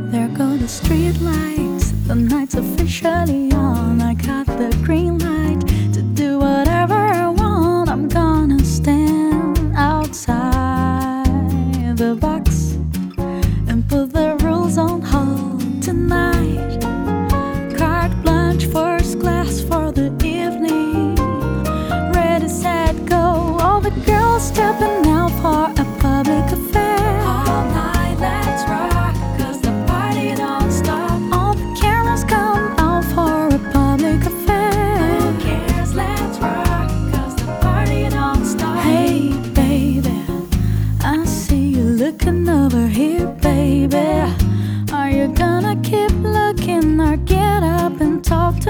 There go the street lights, the night's officially on. I got the green light to do whatever I want. I'm gonna stand outside the box and put the rules on hold tonight. Carte blanche, first class for the evening. Ready, set, go. All the girls stepping out for a public affair. All night, let's rock, 'cause the party don't stop. All the cameras come out for a public affair. Who cares? Let's rock, 'cause the party don't stop. Hey, baby, I see you looking over here, baby. Are you gonna keep looking or get up and talk to